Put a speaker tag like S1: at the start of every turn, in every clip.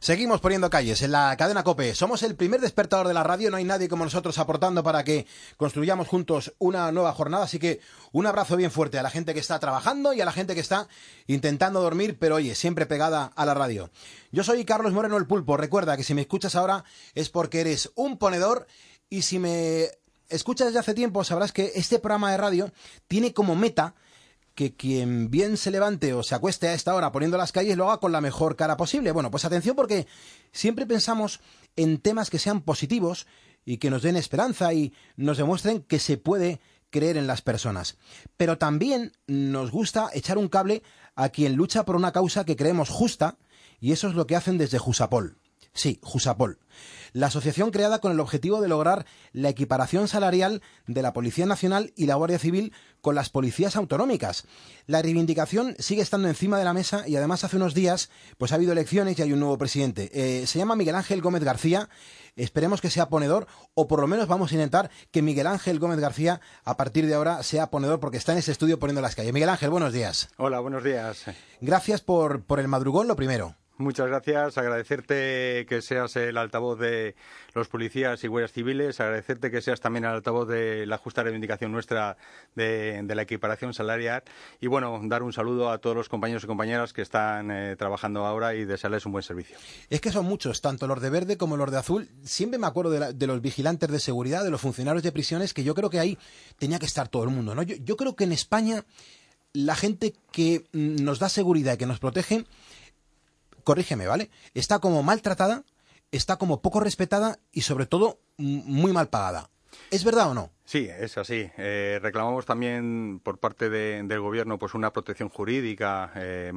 S1: Seguimos poniendo calles en la cadena COPE. Somos el primer despertador de la radio. No hay nadie como nosotros aportando para que construyamos juntos una nueva jornada. Así que un abrazo bien fuerte a la gente que está trabajando y a la gente que está intentando dormir, pero oye, siempre pegada a la radio. Yo soy Carlos Moreno el Pulpo. Recuerda que si me escuchas ahora es porque eres un ponedor, y si me escuchas desde hace tiempo sabrás que este programa de radio tiene como meta que quien bien se levante o se acueste a esta hora poniendo las calles lo haga con la mejor cara posible. Bueno, pues atención, porque siempre pensamos en temas que sean positivos y que nos den esperanza y nos demuestren que se puede creer en las personas. Pero también nos gusta echar un cable a quien lucha por una causa que creemos justa, y eso es lo que hacen desde Jusapol. Sí, Jusapol. La asociación creada con el objetivo de lograr la equiparación salarial de la Policía Nacional y la Guardia Civil con las policías autonómicas. La reivindicación sigue estando encima de la mesa y además hace unos días pues ha habido elecciones y hay un nuevo presidente. Se llama Miguel Ángel Gómez García. Esperemos que sea ponedor, o por lo menos vamos a intentar que Miguel Ángel Gómez García a partir de ahora sea ponedor, porque está en ese estudio poniendo las calles. Miguel Ángel, buenos días.
S2: Hola, buenos días.
S1: Gracias por el madrugón, lo primero.
S2: Muchas gracias, agradecerte que seas el altavoz de los policías y guardias civiles, agradecerte que seas también el altavoz de la justa reivindicación nuestra de la equiparación salarial, y bueno, dar un saludo a todos los compañeros y compañeras que están trabajando ahora y desearles un buen servicio.
S1: Es que son muchos, tanto los de verde como los de azul. Siempre me acuerdo de los vigilantes de seguridad, de los funcionarios de prisiones, que yo creo que ahí tenía que estar todo el mundo, ¿no? Yo creo que en España la gente que nos da seguridad y que nos protege, corrígeme, ¿vale?, está como maltratada, está como poco respetada y sobre todo muy mal pagada. ¿Es verdad o no?
S2: Sí, es así. Reclamamos también por parte del Gobierno pues una protección jurídica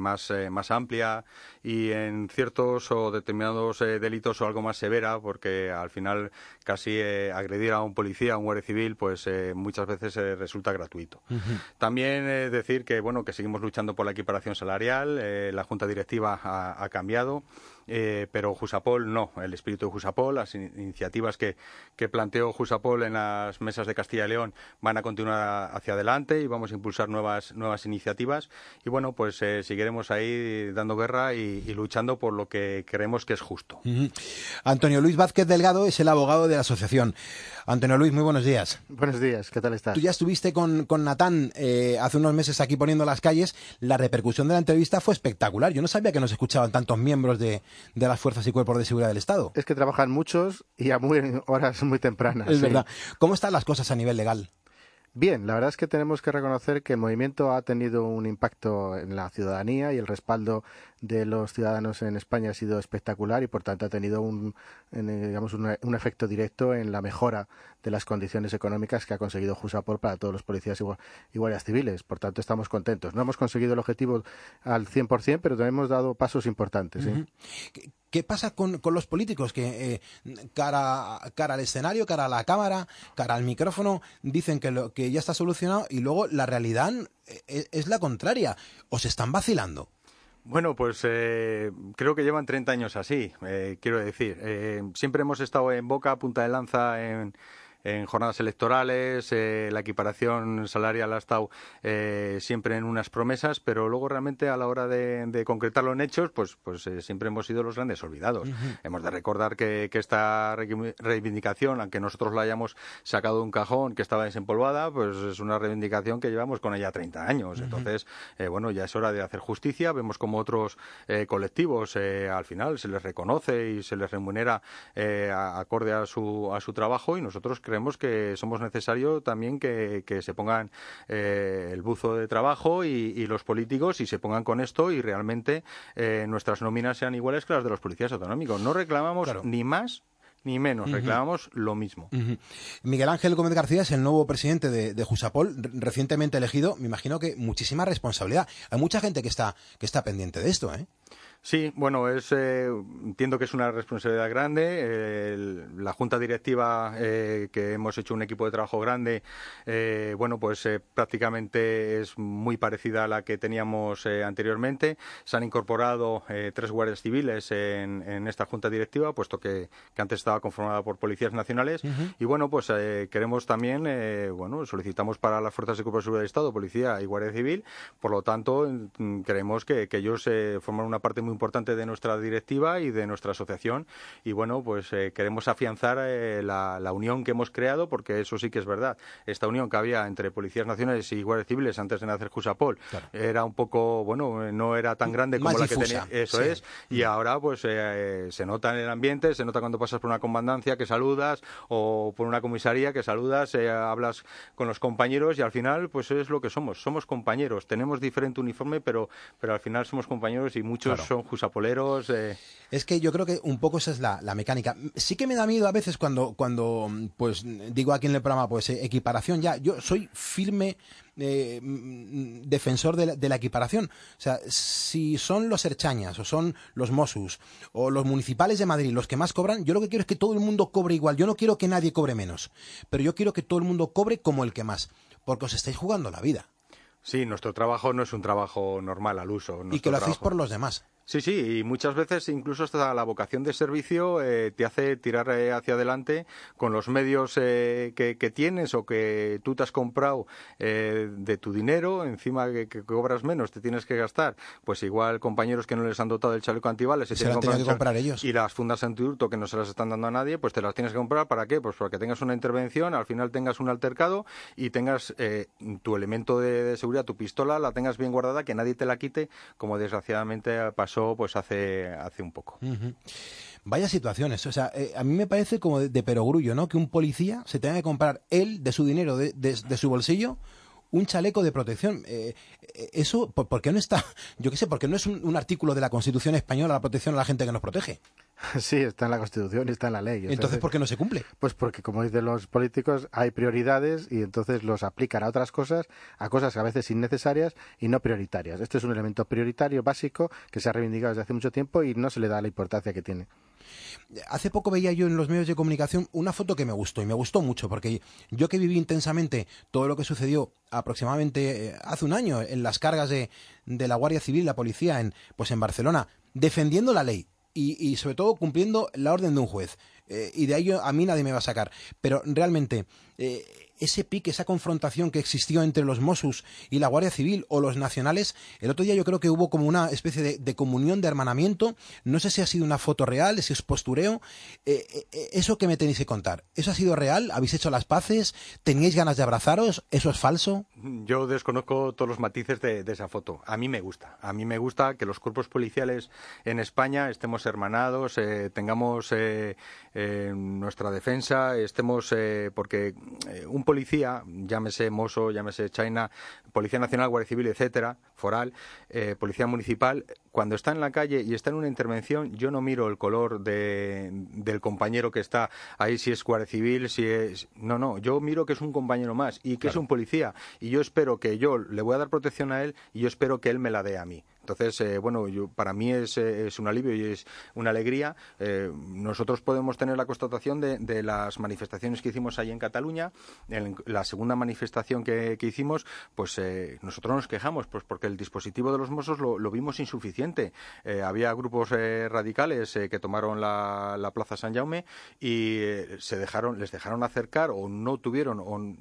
S2: más amplia y en ciertos o determinados delitos o algo más severa, porque al final casi agredir a un policía, a un guardia civil, pues muchas veces resulta gratuito. Uh-huh. También decir que bueno, que seguimos luchando por la equiparación salarial. La Junta Directiva ha cambiado. Pero Jusapol no, el espíritu de Jusapol, las iniciativas que planteó Jusapol en las mesas de Castilla y León van a continuar hacia adelante y vamos a impulsar nuevas iniciativas y bueno, pues seguiremos ahí dando guerra y luchando por lo que creemos que es justo.
S1: Uh-huh. Antonio Luis Vázquez Delgado es el abogado de la asociación. Antonio Luis, muy buenos días.
S3: Buenos días, ¿qué tal estás?
S1: Tú ya estuviste con Natán hace unos meses aquí poniendo las calles. La repercusión de la entrevista fue espectacular. Yo no sabía que nos escuchaban tantos miembros de las fuerzas y cuerpos de seguridad del Estado.
S3: Es que trabajan muchos y a horas muy tempranas.
S1: Es
S3: sí.
S1: verdad. ¿Cómo están las cosas a nivel legal?
S3: Bien, la verdad es que tenemos que reconocer que el movimiento ha tenido un impacto en la ciudadanía y el respaldo de los ciudadanos en España ha sido espectacular y por tanto ha tenido un efecto directo en la mejora de las condiciones económicas que ha conseguido Jusapol para todos los policías y guardias civiles. Por tanto, estamos contentos. No hemos conseguido el objetivo al 100%, pero también hemos dado pasos importantes.
S1: Uh-huh. ¿Qué pasa con los políticos que cara al escenario, cara a la cámara, cara al micrófono, dicen que ya está solucionado y luego la realidad es la contraria? ¿Os están vacilando?
S2: Bueno, pues creo que llevan 30 años así, quiero decir. Siempre hemos estado en boca, punta de lanza en jornadas electorales, la equiparación salarial ha estado siempre en unas promesas, pero luego realmente a la hora de concretarlo en hechos, pues siempre hemos sido los grandes olvidados. Uh-huh. Hemos de recordar que esta reivindicación, aunque nosotros la hayamos sacado de un cajón que estaba desempolvada, pues es una reivindicación que llevamos con ella 30 años. Uh-huh. Entonces, bueno, ya es hora de hacer justicia. Vemos como otros colectivos al final se les reconoce y se les remunera acorde a su trabajo, y nosotros creemos que somos necesario también que se pongan el buzo de trabajo y los políticos y se pongan con esto y realmente nuestras nóminas sean iguales que las de los policías autonómicos. No reclamamos ni más ni menos, reclamamos lo mismo.
S1: Uh-huh. Miguel Ángel Gómez García es el nuevo presidente de Jusapol, recientemente elegido. Me imagino que muchísima responsabilidad. Hay mucha gente que está pendiente de esto, ¿eh?
S2: Sí, bueno, entiendo que es una responsabilidad grande. La Junta Directiva, que hemos hecho un equipo de trabajo grande, bueno, pues prácticamente es muy parecida a la que teníamos anteriormente. Se han incorporado 3 guardias civiles en esta Junta Directiva, puesto que antes estaba conformada por policías nacionales. Uh-huh. Y bueno, pues queremos también, solicitamos para las fuerzas de cuerpo de seguridad del Estado, policía y guardia civil. Por lo tanto, creemos que ellos forman una parte muy muy importante de nuestra directiva y de nuestra asociación, y bueno, pues queremos afianzar la unión que hemos creado, porque eso sí que es verdad. Esta unión que había entre policías nacionales y guardias civiles antes de nacer Jusapol, claro, era un poco, bueno, no era tan grande como la difusa, que tenía, eso sí es, y ahora pues se nota en el ambiente, se nota cuando pasas por una comandancia que saludas, o por una comisaría que saludas, hablas con los compañeros, y al final pues es lo que somos compañeros. Tenemos diferente uniforme, pero al final somos compañeros, y muchos claro son jusapoleros.
S1: Es que yo creo que un poco esa es la mecánica. Sí que me da miedo a veces cuando pues digo aquí en el programa, pues equiparación ya. Yo soy firme defensor de la equiparación. O sea, si son los Erchañas, o son los Mossos, o los municipales de Madrid los que más cobran, yo lo que quiero es que todo el mundo cobre igual. Yo no quiero que nadie cobre menos, pero yo quiero que todo el mundo cobre como el que más, porque os estáis jugando la vida.
S2: Sí, nuestro trabajo no es un trabajo normal al uso.
S1: Y que lo hacéis por los demás.
S2: Sí, sí, y muchas veces incluso hasta la vocación de servicio te hace tirar hacia adelante con los medios que tienes o que tú te has comprado de tu dinero, encima que cobras menos, te tienes que gastar. Pues igual compañeros que no les han dotado del chaleco antibales
S1: se las tienen que comprar ellos.
S2: Y las fundas antihurto que no se las están dando a nadie, pues te las tienes que comprar. ¿Para qué? Pues para que tengas una intervención, al final tengas un altercado y tengas tu elemento de seguridad, tu pistola, la tengas bien guardada, que nadie te la quite, como desgraciadamente pasó pues hace un poco.
S1: Uh-huh. Vaya situaciones, o sea, a mí me parece como de perogrullo, ¿no? Que un policía se tenga que comprar él, de su dinero, de su bolsillo, un chaleco de protección. Eso, ¿por qué no está? Yo qué sé, ¿por qué no es un artículo de la Constitución española la protección a la gente que nos protege?
S3: Sí, está en la Constitución y está en la ley.
S1: Entonces, ¿por qué no se cumple?
S3: Pues porque, como dicen los políticos, hay prioridades y entonces los aplican a otras cosas, a cosas a veces innecesarias y no prioritarias. Este es un elemento prioritario, básico, que se ha reivindicado desde hace mucho tiempo y no se le da la importancia que tiene.
S1: Hace poco veía yo en los medios de comunicación una foto que me gustó, y me gustó mucho, porque yo que viví intensamente todo lo que sucedió aproximadamente hace un año en las cargas de la Guardia Civil, la policía, en Barcelona, defendiendo la ley y sobre todo cumpliendo la orden de un juez. Y de ahí a mí nadie me va a sacar. Pero realmente ese pique, esa confrontación que existió entre los Mossos y la Guardia Civil o los nacionales, el otro día yo creo que hubo como una especie de comunión, de hermanamiento. No sé si ha sido una foto real, si es postureo. Eso que me tenéis que contar, ¿eso ha sido real? ¿Habéis hecho las paces? ¿Teníais ganas de abrazaros? ¿Eso es falso?
S2: Yo desconozco todos los matices de esa foto. A mí me gusta que los cuerpos policiales en España estemos hermanados, tengamos nuestra defensa, estemos porque un policía, llámese Mosso, llámese China, Policía Nacional, Guardia Civil, etcétera, foral, Policía Municipal, cuando está en la calle y está en una intervención, yo no miro el color del compañero que está ahí, si es Guardia Civil, si es... No, yo miro que es un compañero más y que claro, es un policía, y yo espero que yo le voy a dar protección a él y yo espero que él me la dé a mí. Entonces, para mí es un alivio y es una alegría. Nosotros podemos tener la constatación de las manifestaciones que hicimos ahí en Cataluña. En la segunda manifestación que hicimos, pues nosotros nos quejamos, pues porque el dispositivo de los Mossos lo vimos insuficiente. Había grupos radicales que tomaron la Plaza San Jaume y les dejaron acercar o no tuvieron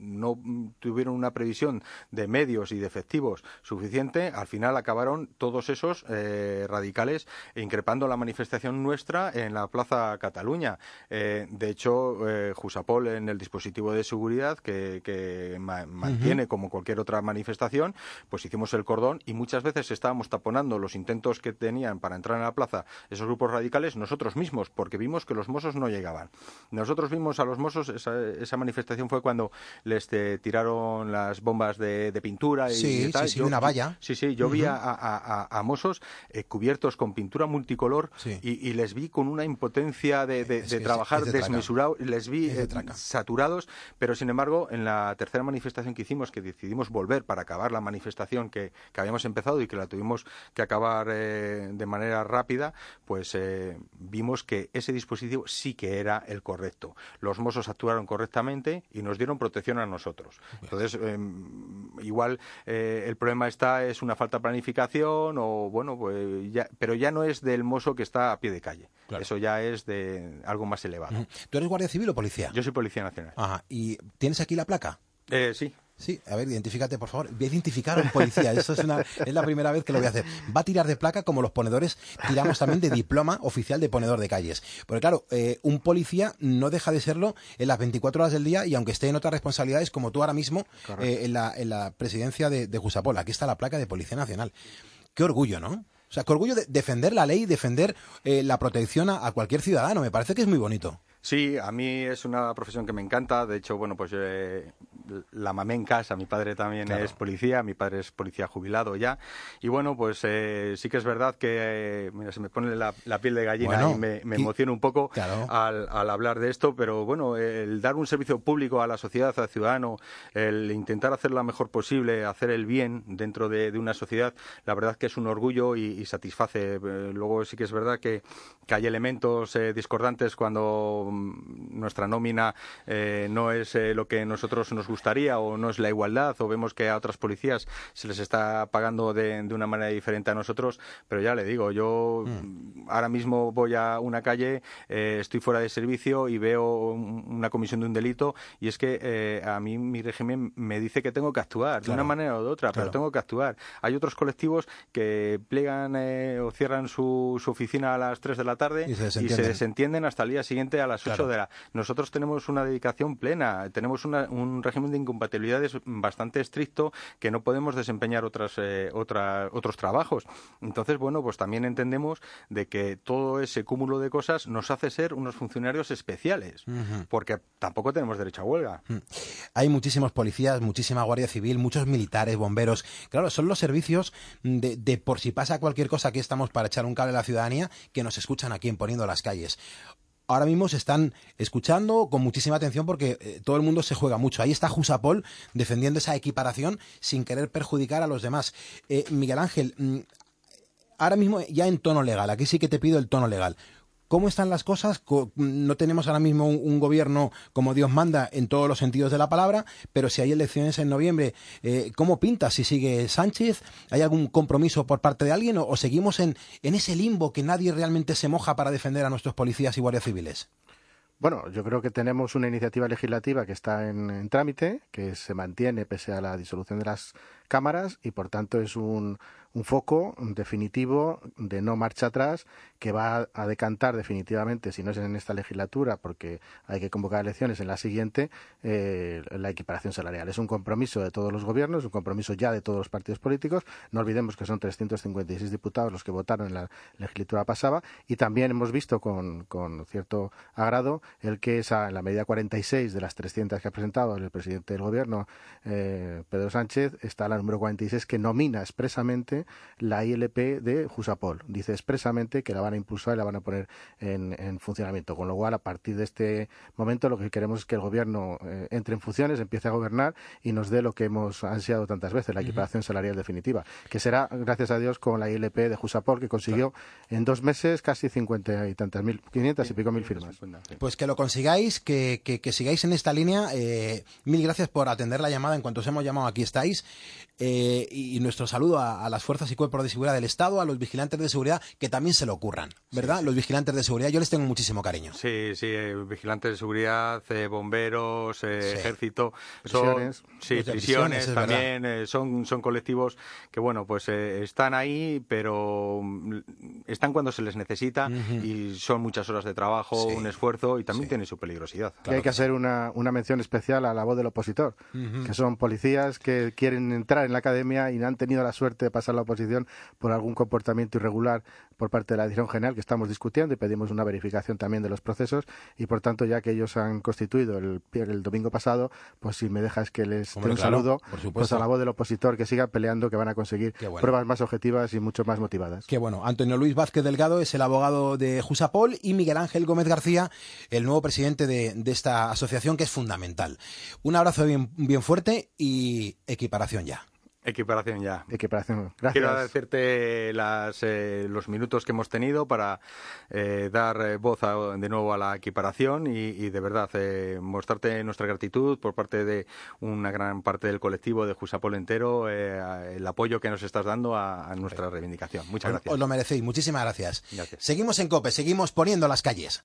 S2: una previsión de medios y de efectivos suficiente. Al final acabaron todos esos radicales increpando la manifestación nuestra en la Plaza Cataluña. De hecho, Jusapol, en el dispositivo de seguridad que mantiene como cualquier otra manifestación, pues hicimos el cordón y muchas veces estábamos taponando los intentos que tenían para entrar en la plaza esos grupos radicales nosotros mismos, porque vimos que los Mossos no llegaban. Nosotros vimos a los Mossos, esa manifestación fue cuando les tiraron las bombas de pintura y tal.
S1: Sí, una valla.
S2: Yo vi a Mossos cubiertos con pintura multicolor y les vi con una impotencia de trabajar desmesurado, les vi saturados, pero sin embargo en la tercera manifestación que hicimos, que decidimos volver para acabar la manifestación que habíamos empezado y que la tuvimos que acabar de manera rápida, pues vimos que ese dispositivo sí que era el correcto. Los Mossos actuaron correctamente y nos dieron protección a nosotros. Entonces, igual el problema es una falta de planificación pero ya no es del mozo que está a pie de calle. Claro. Eso ya es de algo más elevado.
S1: ¿Tú eres Guardia Civil o policía?
S2: Yo soy Policía Nacional.
S1: Ajá. ¿Y tienes aquí la placa?
S2: Sí.
S1: Sí, a ver, identifícate, por favor. Voy a identificar a un policía. Eso es la primera vez que lo voy a hacer. Va a tirar de placa como los ponedores tiramos también de diploma oficial de ponedor de calles. Porque claro, un policía no deja de serlo en las 24 horas del día y aunque esté en otras responsabilidades como tú ahora mismo en la presidencia de Jusapol. Aquí está la placa de Policía Nacional. Qué orgullo, ¿no? O sea, qué orgullo de defender la ley, defender la protección a cualquier ciudadano. Me parece que es muy bonito.
S2: Sí, a mí es una profesión que me encanta. De hecho, bueno, pues la mamé en casa. Mi padre también es policía. Mi padre es policía jubilado ya. Y bueno, pues sí que es verdad que, mira, se me pone la piel de gallina y me emociono un poco al hablar de esto. Pero bueno, el dar un servicio público a la sociedad, al ciudadano, el intentar hacer lo mejor posible, hacer el bien dentro de una sociedad, la verdad que es un orgullo y satisface. Luego sí que es verdad que hay elementos discordantes cuando nuestra nómina no es lo que nosotros nos gustaría o no es la igualdad o vemos que a otras policías se les está pagando de una manera diferente a nosotros, pero ya le digo, yo ahora mismo voy a una calle, estoy fuera de servicio y veo una comisión de un delito y es que a mí mi régimen me dice que tengo que actuar de una manera o de otra, pero tengo que actuar. Hay otros colectivos que plegan o cierran su oficina a las 3 de la tarde y se desentienden hasta el día siguiente a las 8 de la... Nosotros tenemos una dedicación plena, tenemos un régimen de incompatibilidades bastante estricto que no podemos desempeñar otros trabajos. Entonces, bueno, pues también entendemos de que todo ese cúmulo de cosas nos hace ser unos funcionarios especiales, porque tampoco tenemos derecho a huelga.
S1: Hay muchísimos policías, muchísima Guardia Civil, muchos militares, bomberos. Claro, son los servicios de por si pasa cualquier cosa, aquí estamos para echar un cable a la ciudadanía, que nos escuchan aquí en Poniendo las Calles. Ahora mismo se están escuchando con muchísima atención porque todo el mundo se juega mucho. Ahí está Jusapol defendiendo esa equiparación sin querer perjudicar a los demás. Miguel Ángel, ahora mismo ya en tono legal, aquí sí que te pido el tono legal. ¿Cómo están las cosas? No tenemos ahora mismo un gobierno como Dios manda en todos los sentidos de la palabra, pero si hay elecciones en noviembre, ¿cómo pinta? Si sigue Sánchez, ¿hay algún compromiso por parte de alguien o seguimos en ese limbo que nadie realmente se moja para defender a nuestros policías y guardias civiles?
S3: Bueno, yo creo que tenemos una iniciativa legislativa que está en trámite, que se mantiene pese a la disolución de las cámaras y, por tanto, es un foco definitivo de no marcha atrás que va a decantar definitivamente, si no es en esta legislatura, porque hay que convocar elecciones en la siguiente, la equiparación salarial. Es un compromiso de todos los gobiernos, un compromiso ya de todos los partidos políticos. No olvidemos que son 356 diputados los que votaron en la legislatura pasada y también hemos visto con cierto agrado el que en la medida 46 de las 300 que ha presentado el presidente del gobierno, Pedro Sánchez, está la número 46 que nomina expresamente la ILP de Jusapol. Dice expresamente que la van a impulsar y la van a poner en funcionamiento. Con lo cual, a partir de este momento, lo que queremos es que el gobierno entre en funciones, empiece a gobernar y nos dé lo que hemos ansiado tantas veces, la equiparación salarial definitiva, que será, gracias a Dios, con la ILP de Jusapol, que consiguió en 2 meses casi 50 y tantas mil, 500 y pico mil firmas.
S1: Pues que lo consigáis, que sigáis en esta línea. Mil gracias por atender la llamada. En cuanto os hemos llamado, aquí estáis. Y nuestro saludo a las fuerzas y cuerpos de seguridad del Estado, a los vigilantes de seguridad, que también se lo ocurran, ¿verdad? Sí. Los vigilantes de seguridad, yo les tengo muchísimo cariño.
S2: Sí, vigilantes de seguridad, bomberos, ejército, prisiones también, son colectivos que, bueno, pues están ahí, pero están cuando se les necesita y son muchas horas de trabajo, un esfuerzo y también tiene su peligrosidad.
S3: Claro. Hay que hacer una mención especial a la voz del opositor, que son policías que quieren entrar en la academia y no han tenido la suerte de pasar la oposición por algún comportamiento irregular por parte de la Dirección General, que estamos discutiendo y pedimos una verificación también de los procesos y, por tanto, ya que ellos han constituido el domingo pasado, pues si me dejas que les dé un saludo, pues a la voz del opositor, que sigan peleando, que van a conseguir pruebas más objetivas y mucho más motivadas.
S1: Qué bueno. Antonio Luis Vázquez Delgado es el abogado de Jusapol y Miguel Ángel Gómez García, el nuevo presidente de esta asociación, que es fundamental. Un abrazo bien fuerte y equiparación ya.
S2: Equiparación ya.
S3: Equiparación. Gracias.
S2: Quiero agradecerte los minutos que hemos tenido para dar voz de nuevo a la equiparación y de verdad mostrarte nuestra gratitud por parte de una gran parte del colectivo de Jusapol entero, el apoyo que nos estás dando a nuestra reivindicación. Muchas gracias.
S1: Os lo merecéis. Muchísimas gracias.
S2: Gracias.
S1: Seguimos en COPE, seguimos poniendo las calles.